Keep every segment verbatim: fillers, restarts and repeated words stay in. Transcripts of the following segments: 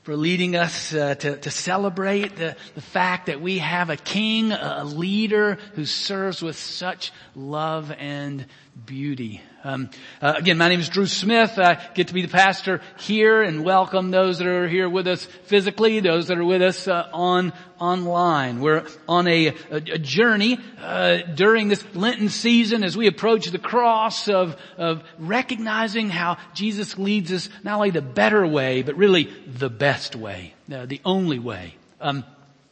for leading us uh, to, to celebrate the, the fact that we have a king, a leader who serves with such love and beauty. Um, uh, again, my name is Drew Smith. I get to be the pastor here and welcome those that are here with us physically, those that are with us uh, on online. We're on a, a, a journey uh, during this Lenten season as we approach the cross of, of recognizing how Jesus leads us not only the better way, but really the best way, uh, the only way. Um,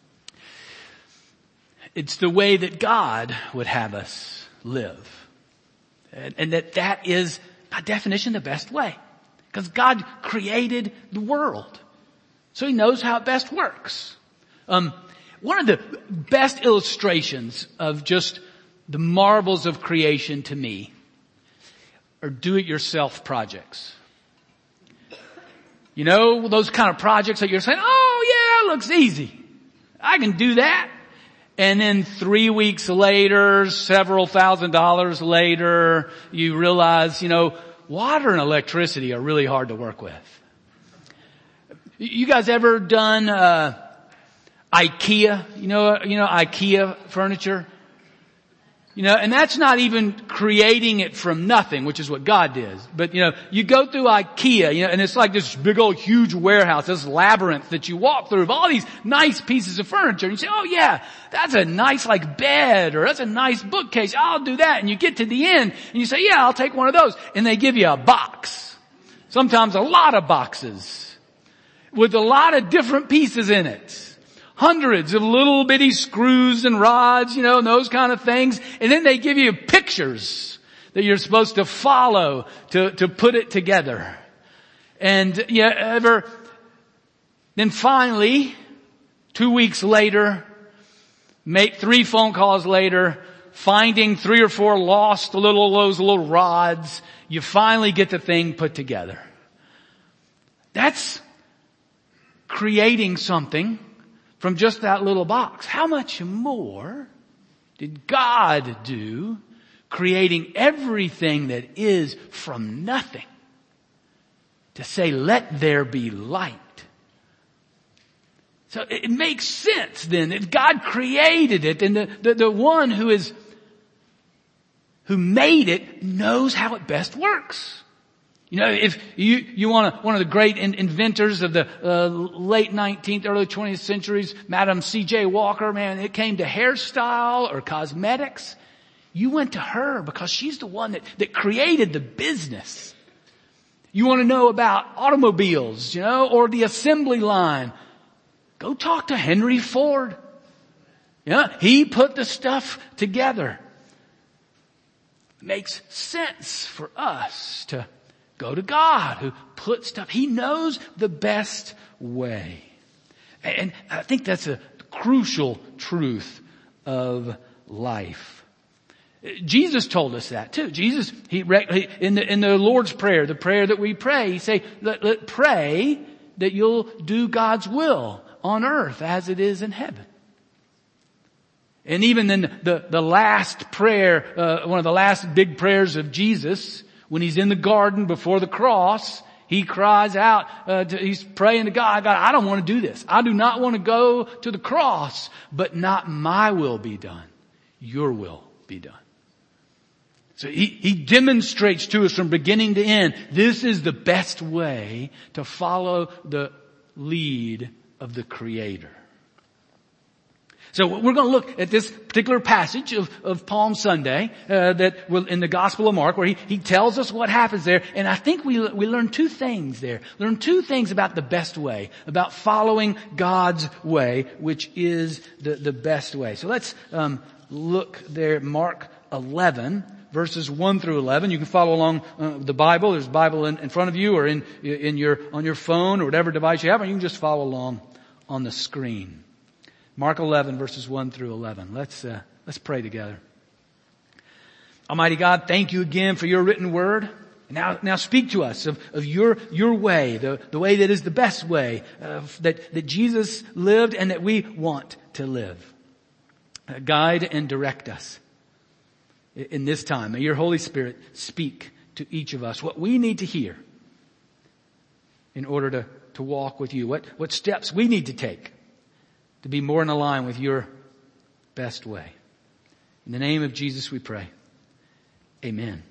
it's the way that God would have us live. And, and that that is, by definition, the best way. Because God created the world. So He knows how it best works. Um, one of the best illustrations of just the marvels of creation to me are do-it-yourself projects. You know, those kind of projects that you're saying, oh yeah, it looks easy. I can do that. And then three weeks later, several thousand dollars later, you realize, you know, water and electricity are really hard to work with. You guys ever done, uh, IKEA? You know, you know, IKEA furniture? You know, and that's not even creating it from nothing, which is what God did. But, you know, you go through IKEA, you know, and it's like this big old huge warehouse, this labyrinth that you walk through of all these nice pieces of furniture. And you say, oh yeah, that's a nice like bed, or that's a nice bookcase. I'll do that. And you get to the end and you say, yeah, I'll take one of those. And they give you a box. Sometimes a lot of boxes with a lot of different pieces in it. Hundreds of little bitty screws and rods, you know, and those kind of things. And then they give you pictures that you're supposed to follow to, to put it together. And you ever, then finally, two weeks later, make three phone calls later, finding three or four lost little, those little rods, you finally get the thing put together. That's creating something from just that little box. How much more did God do creating everything that is from nothing to say, let there be light? So it makes sense then that God created it, and the, the, the one who is, who made it knows how it best works. You know, if you, you want to, one of the great in, inventors of the uh, late nineteenth, early twentieth centuries, Madam C J Walker, man, it came to hairstyle or cosmetics. You went to her because she's the one that, that created the business. You want to know about automobiles, you know, or the assembly line. Go talk to Henry Ford. Yeah, he put the stuff together. It makes sense for us to go to God who put stuff. He knows the best way. And I think that's a crucial truth of life. Jesus told us that too. Jesus, he, in the, in the Lord's Prayer, the prayer that we pray, he say, let, let pray that you'll do God's will on earth as it is in heaven. And even in the, the last prayer, uh, one of the last big prayers of Jesus, when he's in the garden before the cross, he cries out, uh, to, he's praying to God, God, I don't want to do this. I do not want to go to the cross, but not my will be done. Your will be done. So he, he demonstrates to us from beginning to end, this is the best way to follow the lead of the Creator. So we're going to look at this particular passage of, of Palm Sunday uh, that will in the Gospel of Mark, where he, he tells us what happens there. And I think we we learn two things there. Learn two things about the best way, about following God's way, which is the, the best way. So let's um, look there, Mark eleven, verses one through eleven. You can follow along uh, the Bible. There's a Bible in, in front of you, or in in your on your phone, or whatever device you have, or you can just follow along on the screen. Mark eleven, verses one through eleven. Let's, uh, let's pray together. Almighty God, thank you again for your written word. Now, now speak to us of, of your, your way, the, the way that is the best way, uh, that, that Jesus lived and that we want to live. Uh, guide and direct us in this time. May your Holy Spirit speak to each of us what we need to hear in order to to walk with you, what, what steps we need to take to be more in line with your best way. In the name of Jesus we pray. Amen.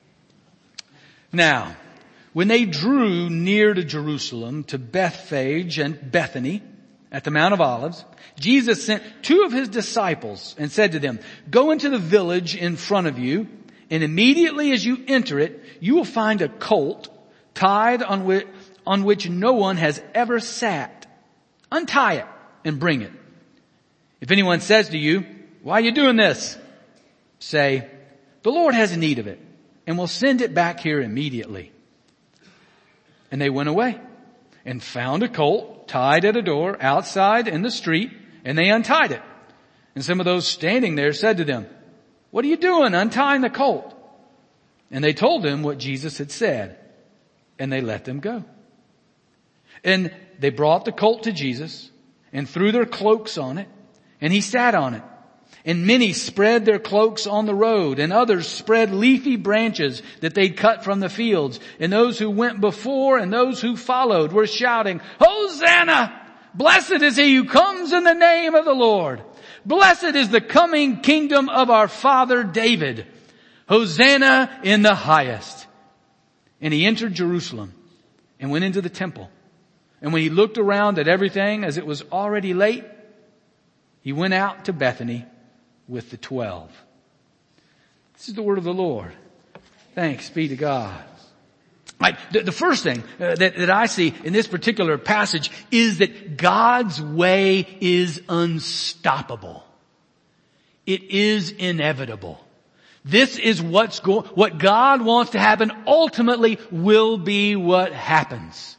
Now, when they drew near to Jerusalem, to Bethphage and Bethany at the Mount of Olives, Jesus sent two of his disciples and said to them, "Go into the village in front of you, and immediately as you enter it, you will find a colt tied on which, on which no one has ever sat. Untie it and bring it. If anyone says to you, 'Why are you doing this?' say, 'The Lord has need of it, and will send it back here immediately.'" And they went away and found a colt tied at a door outside in the street, and they untied it. And some of those standing there said to them, "What are you doing untying the colt?" And they told them what Jesus had said, and they let them go. And they brought the colt to Jesus and threw their cloaks on it, and he sat on it. And many spread their cloaks on the road, and others spread leafy branches that they'd cut from the fields. And those who went before and those who followed were shouting, "Hosanna! Blessed is he who comes in the name of the Lord. Blessed is the coming kingdom of our father David. Hosanna in the highest." And he entered Jerusalem and went into the temple. And when he looked around at everything, as it was already late, he went out to Bethany with the twelve. This is the word of the Lord. Thanks be to God. Right, the, the first thing uh, that, that I see in this particular passage is that God's way is unstoppable. It is inevitable. This is what's go- what God wants to happen ultimately will be what happens.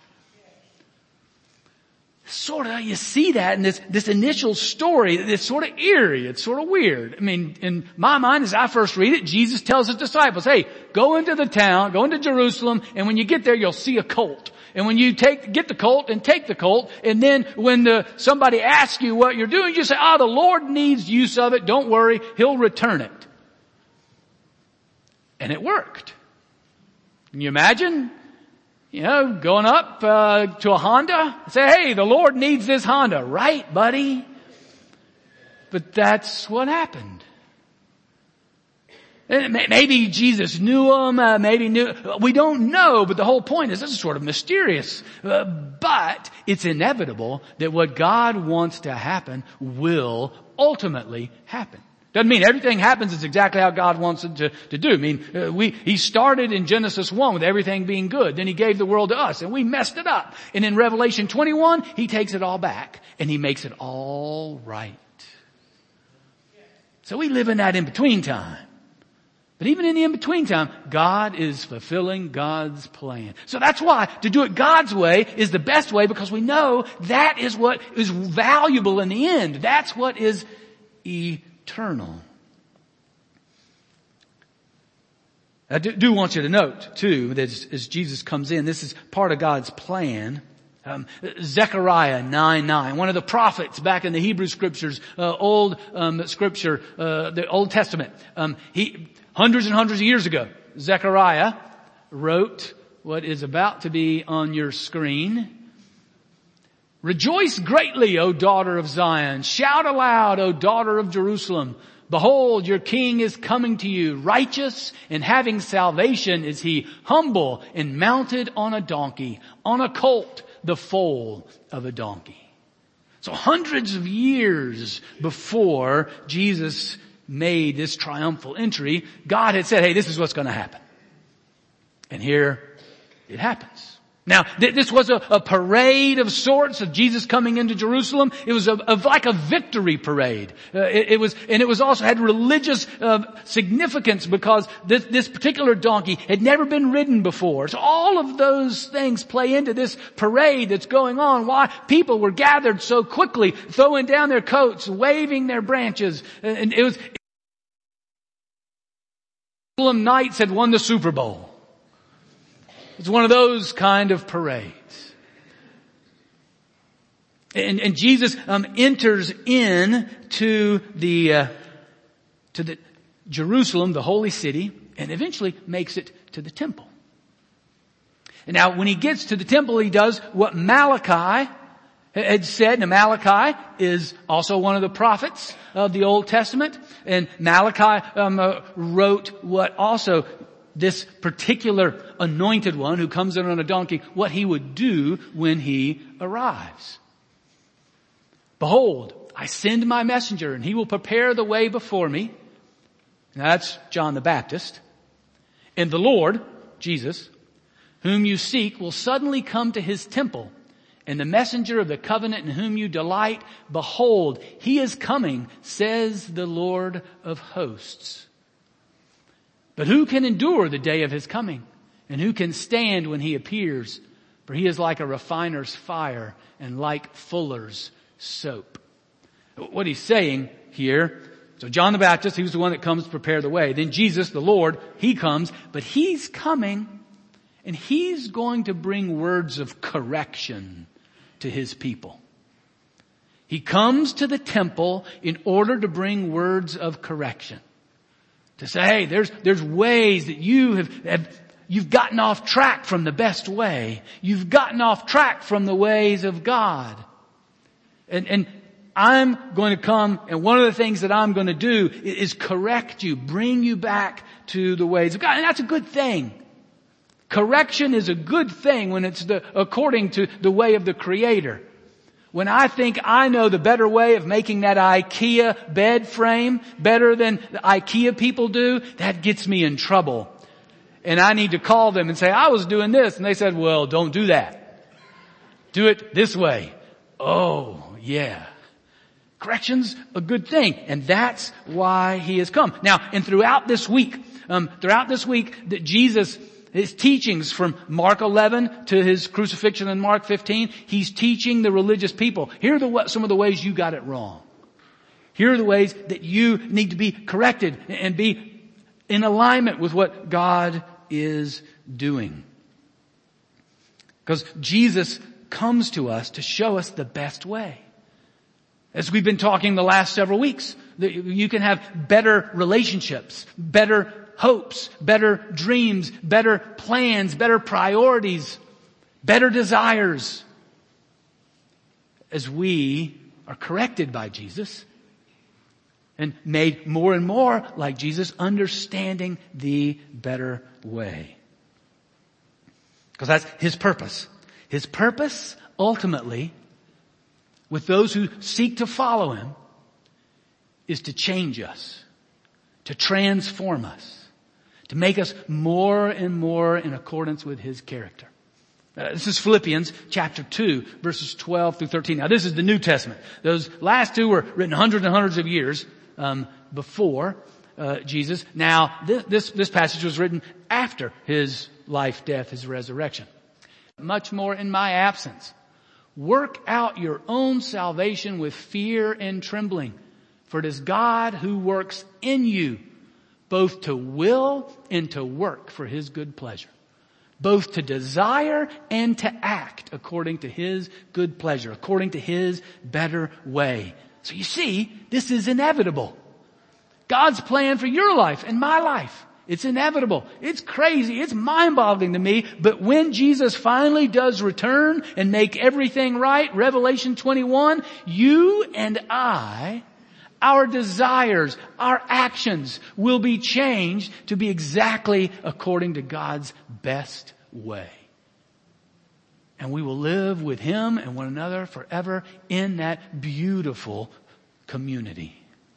Sort of, you see that in this, this initial story. It's sort of eerie. It's sort of weird. I mean, in my mind, as I first read it, Jesus tells his disciples, "Hey, go into the town, go into Jerusalem, and when you get there, you'll see a colt. And when you take, get the colt and take the colt, and then when the, somebody asks you what you're doing, you say, 'Ah, the Lord needs use of it. Don't worry. He'll return it.'" And it worked. Can you imagine? You know, going up uh, to a Honda, say, "Hey, the Lord needs this Honda." Right, buddy? But that's what happened. And maybe Jesus knew him, uh, maybe knew, we don't know, but the whole point is this is sort of mysterious. Uh, but it's inevitable that what God wants to happen will ultimately happen. Doesn't mean everything happens is exactly how God wants it to, to do. I mean, uh, we, he started in Genesis one with everything being good. Then he gave the world to us and we messed it up. And in Revelation twenty-one, he takes it all back and he makes it all right. So we live in that in-between time. But even in the in-between time, God is fulfilling God's plan. So that's why to do it God's way is the best way, because we know that is what is valuable in the end. That's what is eternal. Eternal. I do, do want you to note, too, that as, as Jesus comes in, this is part of God's plan. Um, Zechariah nine nine, one of the prophets back in the Hebrew Scriptures, uh, Old um, Scripture, uh, the Old Testament. Um, he hundreds and hundreds of years ago, Zechariah wrote what is about to be on your screen. "Rejoice greatly, O daughter of Zion. Shout aloud, O daughter of Jerusalem. Behold, your king is coming to you. Righteous and having salvation is he, humble and mounted on a donkey, on a colt, the foal of a donkey." So hundreds of years before Jesus made this triumphal entry, God had said, "Hey, this is what's going to happen." And here it happens. Now, th- this was a, a parade of sorts of Jesus coming into Jerusalem. It was a, a, like a victory parade. Uh, it, it was, and it was also had religious uh, significance because this, this particular donkey had never been ridden before. So all of those things play into this parade that's going on. Why people were gathered so quickly, throwing down their coats, waving their branches, and, and it was. Jerusalem Knights had won the Super Bowl. It's one of those kind of parades. And, and Jesus um, enters in to the, uh, to the Jerusalem, the holy city, and eventually makes it to the temple. And now when he gets to the temple, he does what Malachi had said. Now Malachi is also one of the prophets of the Old Testament. And Malachi um, uh, wrote what also this particular anointed one who comes in on a donkey, what he would do when he arrives. Behold, I send my messenger, and he will prepare the way before me. Now that's John the Baptist. And the Lord, Jesus, whom you seek, will suddenly come to his temple. And the messenger of the covenant in whom you delight, behold, he is coming, says the Lord of hosts. But who can endure the day of his coming? And who can stand when he appears? For he is like a refiner's fire and like fuller's soap. What he's saying here, so John the Baptist, he was the one that comes to prepare the way. Then Jesus, the Lord, he comes, but he's coming and he's going to bring words of correction to his people. He comes to the temple in order to bring words of correction. To say, hey, there's, there's ways that you have, have, you've gotten off track from the best way. You've gotten off track from the ways of God. And, and I'm going to come, and one of the things that I'm going to do is correct you, bring you back to the ways of God. And that's a good thing. Correction is a good thing when it's the, according to the way of the Creator. When I think I know the better way of making that IKEA bed frame better than the IKEA people do, that gets me in trouble. And I need to call them and say, I was doing this. And they said, well, don't do that. Do it this way. Oh, yeah. Correction's a good thing. And that's why he has come. Now, and throughout this week, um, throughout this week that Jesus, his teachings from Mark eleven to his crucifixion in Mark fifteen, he's teaching the religious people. Here are the, some of the ways you got it wrong. Here are the ways that you need to be corrected and be in alignment with what God is doing. Because Jesus comes to us to show us the best way. As we've been talking the last several weeks, that you can have better relationships, better hopes, better dreams, better plans, better priorities, better desires. As we are corrected by Jesus and made more and more like Jesus, understanding the better way. Because that's his purpose. His purpose, ultimately, with those who seek to follow him, is to change us, to transform us, to make us more and more in accordance with his character. Uh, this is Philippians chapter two, verses twelve through thirteen. Now this is the New Testament. Those last two were written hundreds and hundreds of years um, before uh, Jesus. Now this, this this passage was written after his life, death, his resurrection. Much more in my absence. Work out your own salvation with fear and trembling, for it is God who works in you both to will and to work for his good pleasure. Both to desire and to act according to his good pleasure, according to his better way. So you see, this is inevitable. God's plan for your life and my life, it's inevitable. It's crazy. It's mind-boggling to me. But when Jesus finally does return and make everything right, Revelation twenty-one, you and I, our desires, our actions will be changed to be exactly according to God's best way. And we will live with him and one another forever in that beautiful community.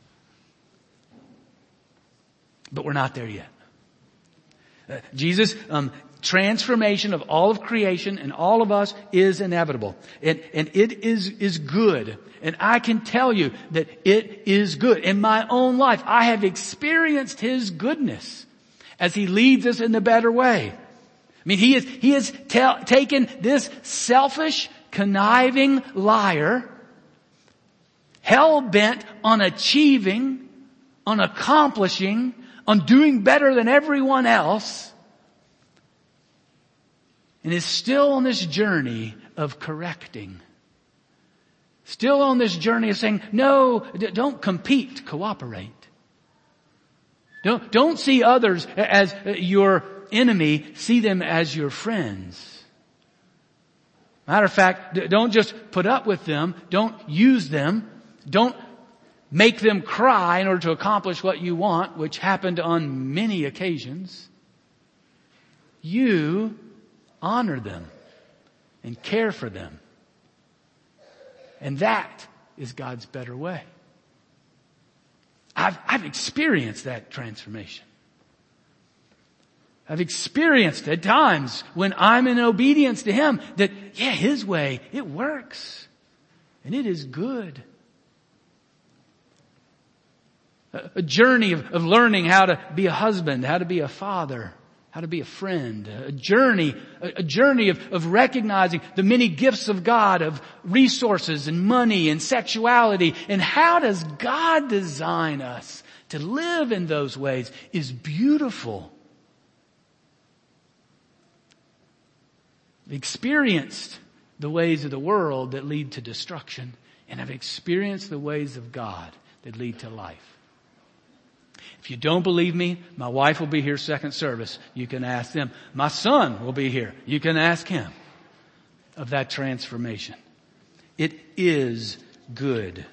But we're not there yet. Uh, Jesus, um, transformation of all of creation and all of us is inevitable. And, and it is, is good. And I can tell you that it is good. In my own life, I have experienced his goodness as he leads us in the better way. I mean, he is, he has ta- taken this selfish, conniving liar, hell-bent on achieving, on accomplishing, on doing better than everyone else, and is still on this journey of correcting. Still on this journey of saying, no, don't compete, cooperate. Don't, don't see others as your enemy, see them as your friends. Matter of fact, don't just put up with them. Don't use them. Don't make them cry in order to accomplish what you want, which happened on many occasions. You honor them and care for them. And that is God's better way. I've, I've experienced that transformation. I've experienced at times when I'm in obedience to Him that, yeah, His way, it works. And it is good. A, a journey of, of learning how to be a husband, how to be a father, how to be a friend. A journey, a, a journey of, of recognizing the many gifts of God, of resources and money and sexuality. And how does God design us to live in those ways is beautiful. I've experienced the ways of the world that lead to destruction, and I've experienced the ways of God that lead to life. If you don't believe me, my wife will be here second service. You can ask them. My son will be here. You can ask him of that transformation. It is good.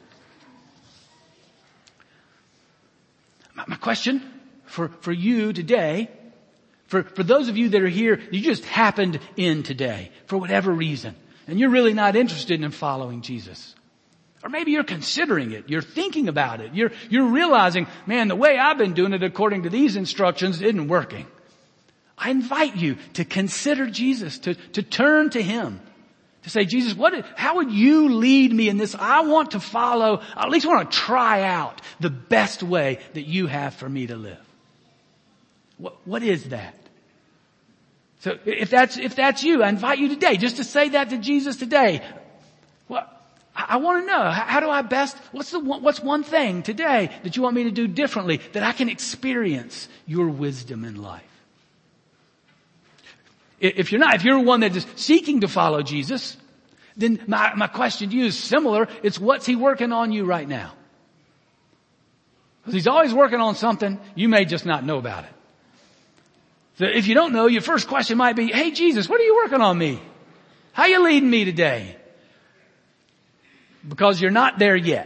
My, my question for, for you today, For, for those of you that are here, you just happened in today for whatever reason, and you're really not interested in following Jesus. Or maybe you're considering it. You're thinking about it. You're, you're realizing, man, the way I've been doing it according to these instructions isn't working. I invite you to consider Jesus, to, to turn to Him, to say, Jesus, what, how would you lead me in this? I want to follow, I at least want to try out the best way that you have for me to live. What, what is that? So if that's, if that's you, I invite you today just to say that to Jesus today. Well, I, I want to know, how, how do I best, what's the one, what's one thing today that you want me to do differently that I can experience your wisdom in life? If you're not, if you're one that is seeking to follow Jesus, then my, my question to you is similar. It's what's He working on you right now? Because He's always working on something. You may just not know about it. So if you don't know, your first question might be, hey Jesus, what are you working on me? How are you leading me today? Because you're not there yet.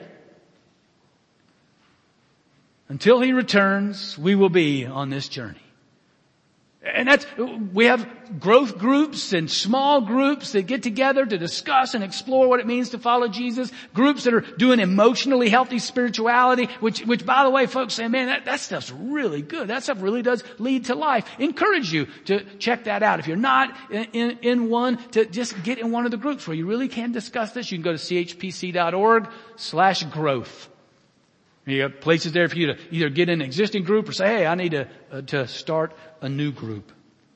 Until He returns, we will be on this journey. And that's, we have growth groups and small groups that get together to discuss and explore what it means to follow Jesus. Groups that are doing emotionally healthy spirituality, which, which by the way, folks say, man, that, that stuff's really good. That stuff really does lead to life. Encourage you to check that out. If you're not in, in, in one, to just get in one of the groups where you really can discuss this. You can go to chpc.org slash growth. You have places there for you to either get in an existing group or say, hey, I need to, uh, to start a new group.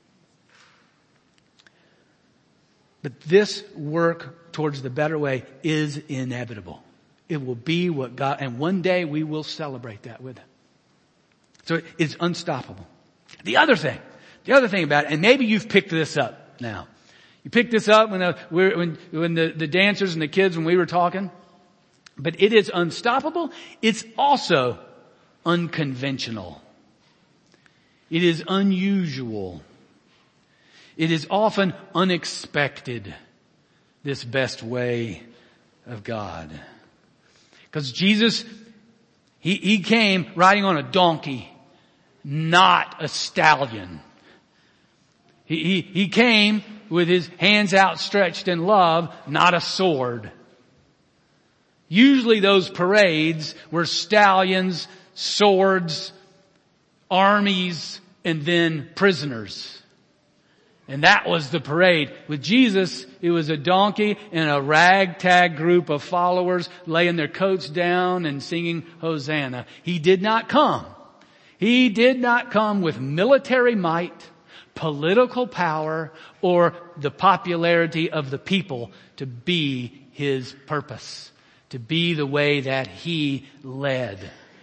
But this work towards the better way is inevitable. It will be what God, and one day we will celebrate that with Him. So it's unstoppable. The other thing, the other thing about it, and maybe you've picked this up now. You picked this up when the, when, when the, the dancers and the kids, when we were talking. But it is unstoppable. It's also unconventional. It is unusual. It is often unexpected, this best way of God. Because Jesus, he, he came riding on a donkey, not a stallion. He, he, he came with His hands outstretched in love, not a sword. Usually those parades were stallions, swords, armies, and then prisoners. And that was the parade. With Jesus, it was a donkey and a ragtag group of followers laying their coats down and singing Hosanna. He did not come. He did not come with military might, political power, or the popularity of the people to be His purpose, to be the way that He led.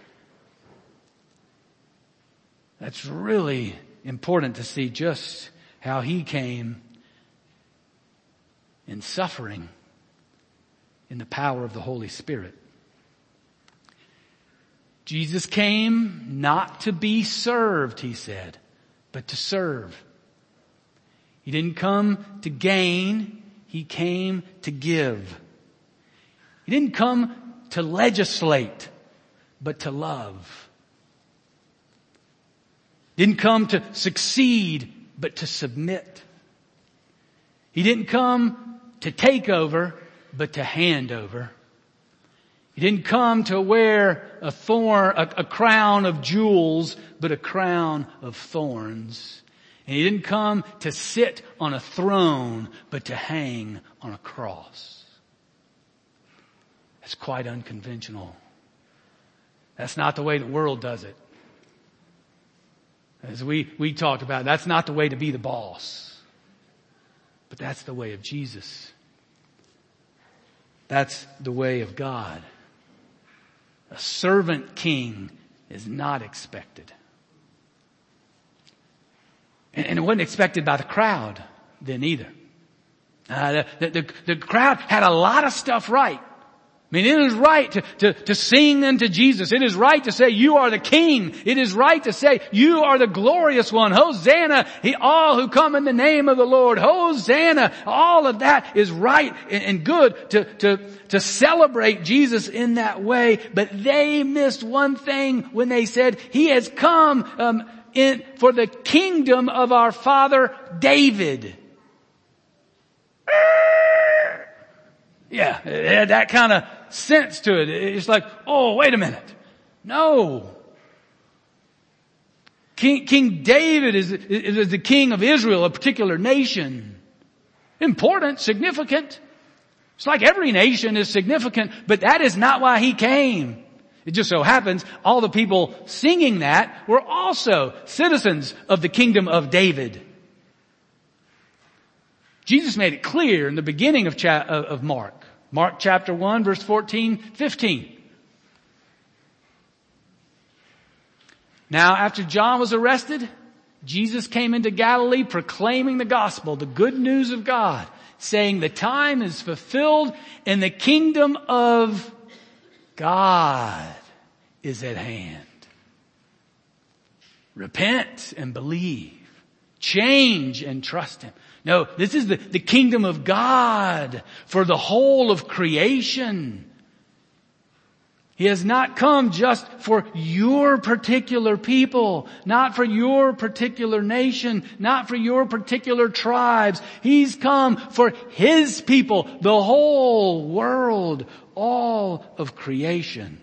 That's really important to see just how He came in suffering in the power of the Holy Spirit. Jesus came not to be served, He said, but to serve. He didn't come to gain. He came to give. He didn't come to legislate, but to love. Didn't come to succeed, but to submit. He didn't come to take over, but to hand over. He didn't come to wear a thorn, a, a crown of jewels, but a crown of thorns. And he didn't come to sit on a throne, but to hang on a cross. That's quite unconventional. That's not the way the world does it. As we, we talked about, that's not the way to be the boss. But that's the way of Jesus. That's the way of God. A servant king is not expected. And, and it wasn't expected by the crowd then either. Uh, the, the, the crowd had a lot of stuff right. I mean, it is right to, to, to sing unto Jesus. It is right to say, you are the King. It is right to say, you are the glorious one. Hosanna, he, all who come in the name of the Lord. Hosanna. All of that is right and, and good to, to, to celebrate Jesus in that way. But they missed one thing when they said, he has come um, in for the kingdom of our father David. Yeah, it had that kind of sense to it. It's like, oh, wait a minute. No. King, King David is, is the king of Israel, a particular nation. Important, significant. It's like every nation is significant, but that is not why he came. It just so happens all the people singing that were also citizens of the kingdom of David. Jesus made it clear in the beginning of, cha- of Mark. Mark chapter one, verse fourteen, fifteen. Now, after John was arrested, Jesus came into Galilee proclaiming the gospel, the good news of God, saying the time is fulfilled and the kingdom of God is at hand. Repent and believe. Change and trust him. No, this is the, the kingdom of God for the whole of creation. He has not come just for your particular people, not for your particular nation, not for your particular tribes. He's come for his people, the whole world, all of creation.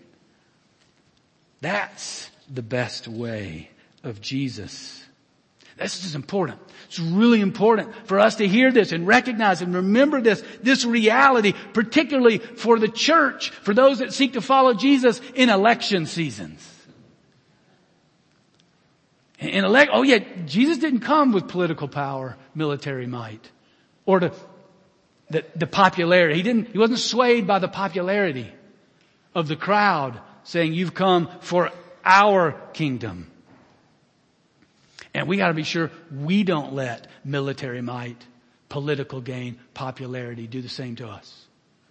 That's the best way of Jesus. This is important. It's really important for us to hear this and recognize and remember this, this reality, particularly for the church, for those that seek to follow Jesus in election seasons. In elect, oh yeah, Jesus didn't come with political power, military might, or to the, the popularity. He didn't, he wasn't swayed by the popularity of the crowd saying, you've come for our kingdom. And we got to be sure we don't let military might, political gain, popularity do the same to us.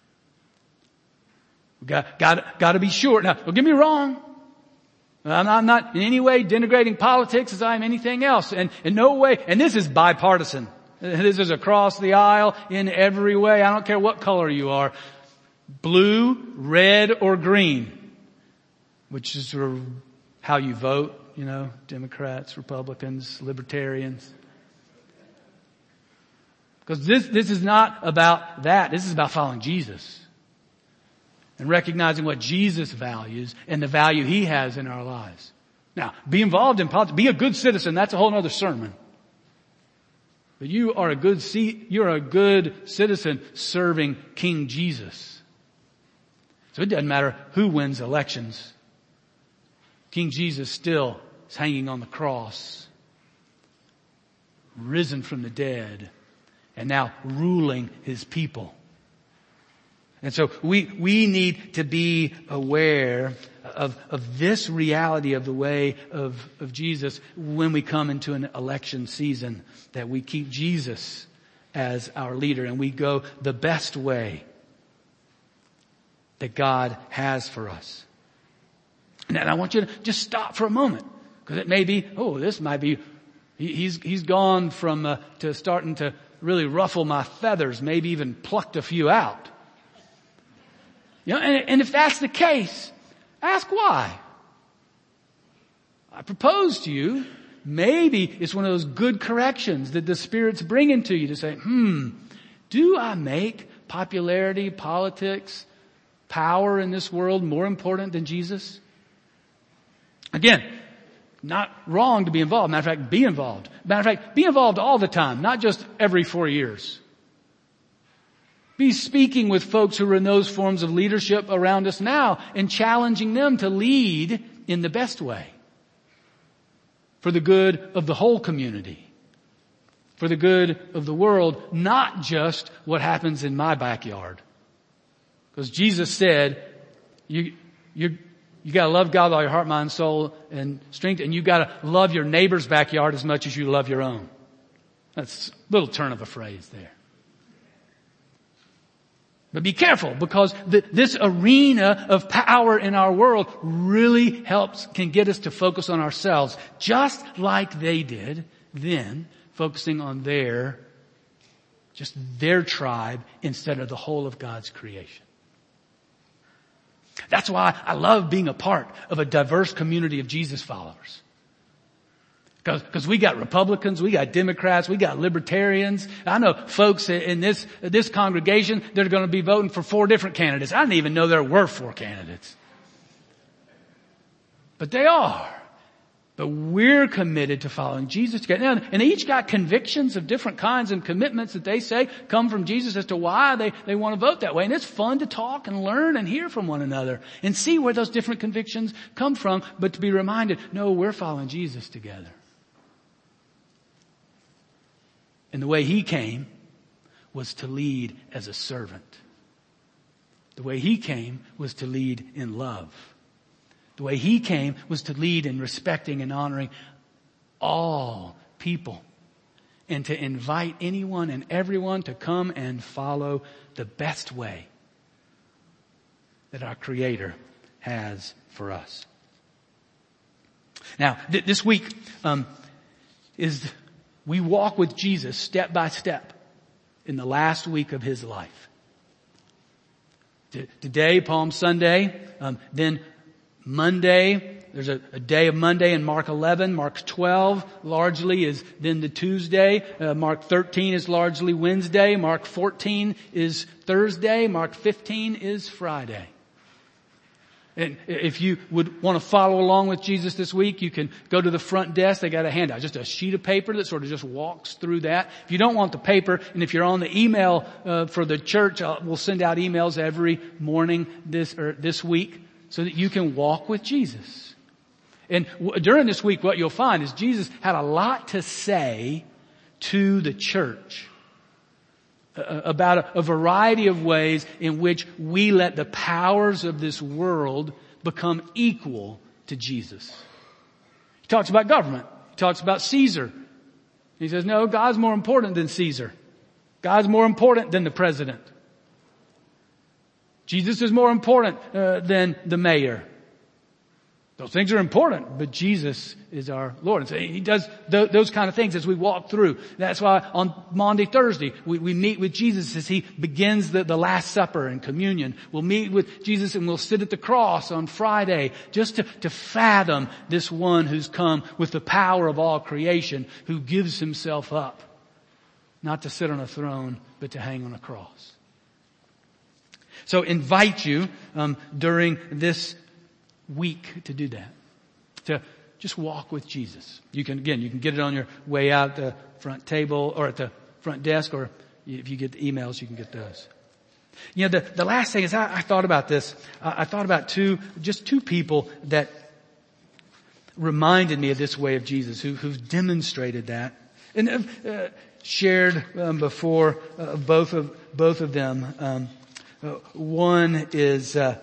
We got, got, got to be sure. Now, don't get me wrong. I'm, I'm not in any way denigrating politics as I am anything else. And in no way, and this is bipartisan. This is across the aisle in every way. I don't care what color you are. Blue, red, or green. Which is sort of how you vote. You know, Democrats, Republicans, Libertarians. Because this, this is not about that. This is about following Jesus. And recognizing what Jesus values and the value he has in our lives. Now, be involved in politics. Be a good citizen. That's a whole other sermon. But you are a good, you're a good citizen serving King Jesus. So it doesn't matter who wins elections. King Jesus still is hanging on the cross, risen from the dead, and now ruling his people. And so we, we need to be aware of, of this reality of the way of, of Jesus when we come into an election season, that we keep Jesus as our leader and we go the best way that God has for us. And I want you to just stop for a moment, because it may be, oh, this might be, he, he's he's gone from uh, to starting to really ruffle my feathers, maybe even plucked a few out. You know, and, and if that's the case, ask why. I propose to you, maybe it's one of those good corrections that the Spirit's bringing to you to say, hmm, do I make popularity, politics, power in this world more important than Jesus? Again, not wrong to be involved. Matter of fact, be involved. Matter of fact, be involved all the time, not just every four years. Be speaking with folks who are in those forms of leadership around us now and challenging them to lead in the best way. For the good of the whole community. For the good of the world, not just what happens in my backyard. Because Jesus said, you, you, you gotta love God with all your heart, mind, soul, and strength, and you gotta love your neighbor's backyard as much as you love your own. That's a little turn of a phrase there. But be careful, because the, this arena of power in our world really helps, can get us to focus on ourselves, just like they did then, focusing on their, just their tribe instead of the whole of God's creation. That's why I love being a part of a diverse community of Jesus followers. Because, because we got Republicans, we got Democrats, we got Libertarians. I know folks in this, this congregation that are going to be voting for four different candidates. I didn't even know there were four candidates. But they are. But we're committed to following Jesus together. And they each got convictions of different kinds and commitments that they say come from Jesus as to why they, they want to vote that way. And it's fun to talk and learn and hear from one another and see where those different convictions come from. But to be reminded, no, we're following Jesus together. And the way he came was to lead as a servant. The way he came was to lead in love. The way he came was to lead in respecting and honoring all people. And to invite anyone and everyone to come and follow the best way that our Creator has for us. Now, th- this week um, is... we walk with Jesus step by step in the last week of his life. T- today, Palm Sunday, um, then Monday, there's a, a day of Monday in Mark eleven. Mark twelve largely is then the Tuesday. Uh, Mark thirteen is largely Wednesday. Mark fourteen is Thursday. Mark fifteen is Friday. And if you would want to follow along with Jesus this week, you can go to the front desk. They got a handout, just a sheet of paper that sort of just walks through that. If you don't want the paper, and if you're on the email uh, for the church, uh, we'll send out emails every morning this or this week so that you can walk with Jesus. And w- during this week, what you'll find is Jesus had a lot to say to the church about a, a variety of ways in which we let the powers of this world become equal to Jesus. He talks about government. He talks about Caesar. He says, no, God's more important than Caesar. God's more important than the president. Jesus is more important uh, than the mayor. Those things are important, but Jesus is our Lord. And so he does th- those kind of things as we walk through. That's why on Maundy Thursday, we, we meet with Jesus as he begins the, the Last Supper and communion. We'll meet with Jesus and we'll sit at the cross on Friday just to, to fathom this one who's come with the power of all creation, who gives himself up, not to sit on a throne, but to hang on a cross. So invite you um, during this week to do that, to just walk with Jesus. You can, again, you can get it on your way out the front table or at the front desk, or if you get the emails, you can get those. You know, the, the last thing is I, I thought about this. Uh, I thought about two, just two people that reminded me of this way of Jesus, who, who've demonstrated that and have uh, shared um, before uh, both of both of them. Um, uh, one is uh,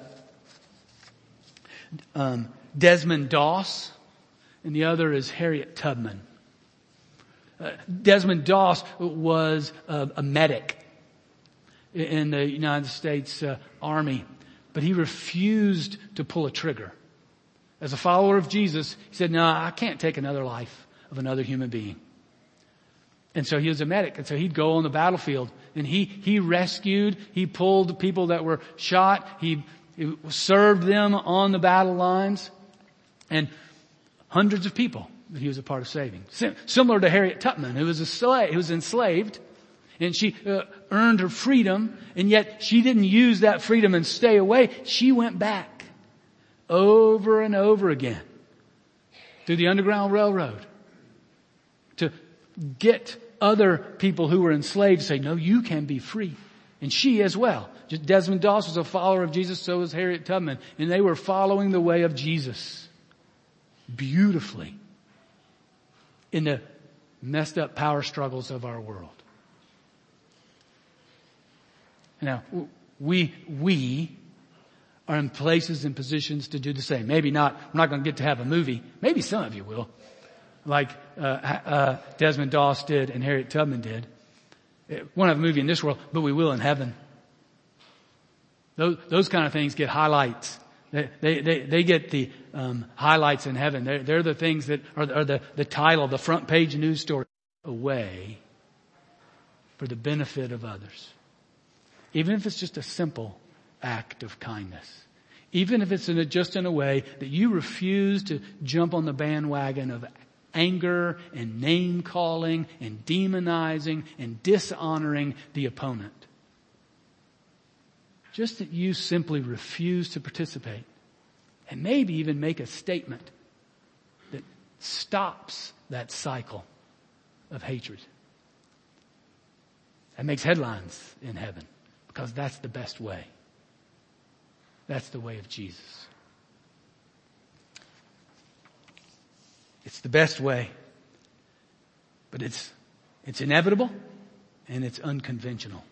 Um, Desmond Doss, and the other is Harriet Tubman. Uh, Desmond Doss was a, a medic in the United States uh, Army, but he refused to pull a trigger. As a follower of Jesus, he said, no, I can't take another life of another human being. And so he was a medic. And so he'd go on the battlefield and he, he rescued, he pulled people that were shot. He, he served them on the battle lines, and hundreds of people that he was a part of saving. Sim- similar to Harriet Tubman, who was a slave, who was enslaved, and she uh, earned her freedom, and yet she didn't use that freedom and stay away. She went back over and over again through the Underground Railroad to get other people who were enslaved to say, no, you can be free. And she as well. Desmond Doss was a follower of Jesus, so was Harriet Tubman. And they were following the way of Jesus beautifully in the messed up power struggles of our world. Now, we, we are in places and positions to do the same. Maybe not, we're not going to get to have a movie. Maybe some of you will. Like uh, uh Desmond Doss did and Harriet Tubman did. We won't have a movie in this world, but we will in heaven. Those, those kind of things get highlights. They, they, they, they get the um, highlights in heaven. They're, they're the things that are, are the, the title, the front page news story. Away for the benefit of others. Even if it's just a simple act of kindness. Even if it's in a, just in a way that you refuse to jump on the bandwagon of anger and name calling and demonizing and dishonoring the opponent. Just that you simply refuse to participate and maybe even make a statement that stops that cycle of hatred. That makes headlines in heaven because that's the best way. That's the way of Jesus. It's the best way, but it's, it's inevitable and it's unconventional.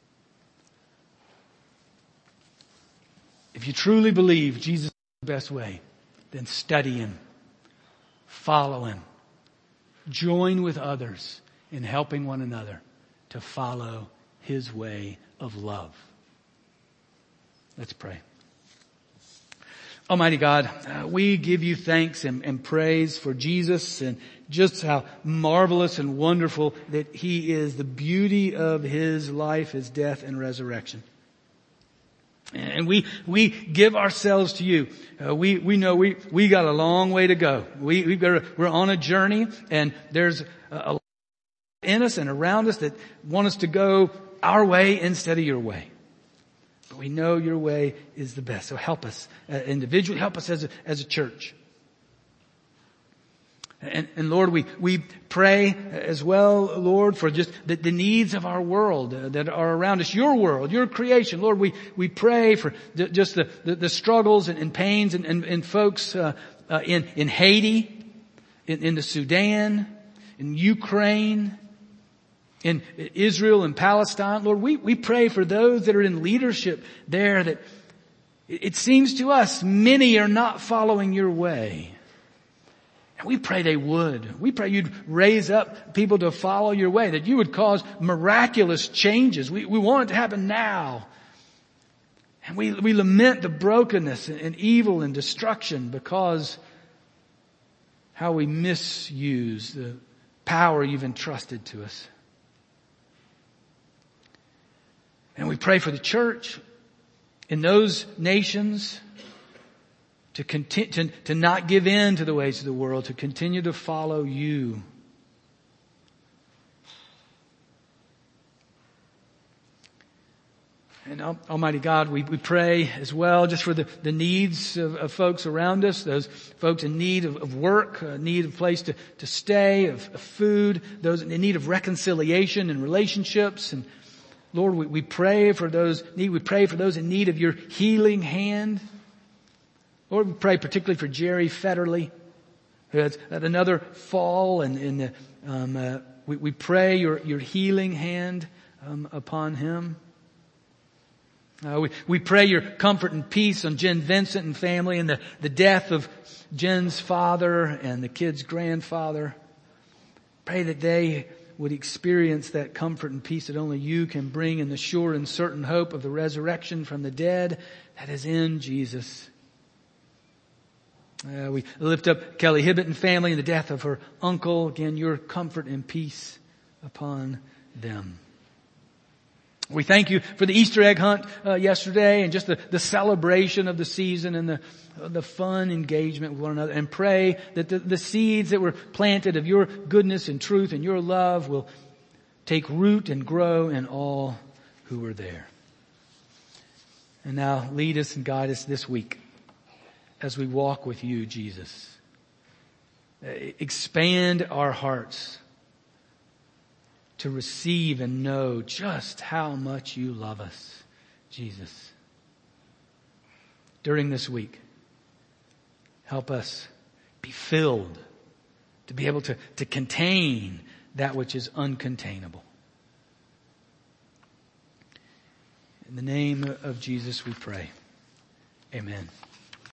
If you truly believe Jesus is the best way, then study Him, follow Him, join with others in helping one another to follow His way of love. Let's pray. Almighty God, uh, we give you thanks and, and praise for Jesus and just how marvelous and wonderful that He is, the beauty of His life, His death and resurrection. And we, we give ourselves to you. Uh, we, we know we, we got a long way to go. We, we've got, a, we're on a journey, and there's a, a lot in us and around us that want us to go our way instead of your way. But we know your way is the best. So help us uh, individually, help us as a, as a church. And, and Lord, we, we pray as well, Lord, for just the, the needs of our world uh, that are around us, your world, your creation. Lord, we, we pray for the, just the, the, the struggles and, and pains and, and, and folks uh, uh, in, in Haiti, in, in the Sudan, in Ukraine, in Israel and Palestine. Lord, we, we pray for those that are in leadership there that it seems to us many are not following your way. And we pray they would. We pray you'd raise up people to follow your way, that you would cause miraculous changes. We, we want it to happen now. And we, we lament the brokenness and evil and destruction because how we misuse the power you've entrusted to us. And we pray for the church in those nations to continue, to, to not give in to the ways of the world, to continue to follow you. And Almighty God, we, we pray as well just for the, the needs of, of folks around us, those folks in need of, of work, uh, need of a place to, to stay, of, of food, those in need of reconciliation and relationships. And Lord, we, we pray for those need, we pray for those in need of your healing hand. Lord, we pray particularly for Jerry Federley, who had another fall, and, and um, uh, we, we pray your, your healing hand um, upon him. Uh, we, we pray your comfort and peace on Jen Vincent and family, and the, the death of Jen's father and the kid's grandfather. Pray that they would experience that comfort and peace that only you can bring, in the sure and certain hope of the resurrection from the dead that is in Jesus. Uh, we lift up Kelly Hibbett and family and the death of her uncle. Again, your comfort and peace upon them. We thank you for the Easter egg hunt uh, yesterday and just the, the celebration of the season and the uh, the fun engagement with one another, and pray that the, the seeds that were planted of your goodness and truth and your love will take root and grow in all who are there. And now lead us and guide us this week as we walk with you, Jesus. Uh, expand our hearts to receive and know just how much you love us, Jesus. During this week, help us be filled to be able to, to contain that which is uncontainable. In the name of Jesus we pray. Amen.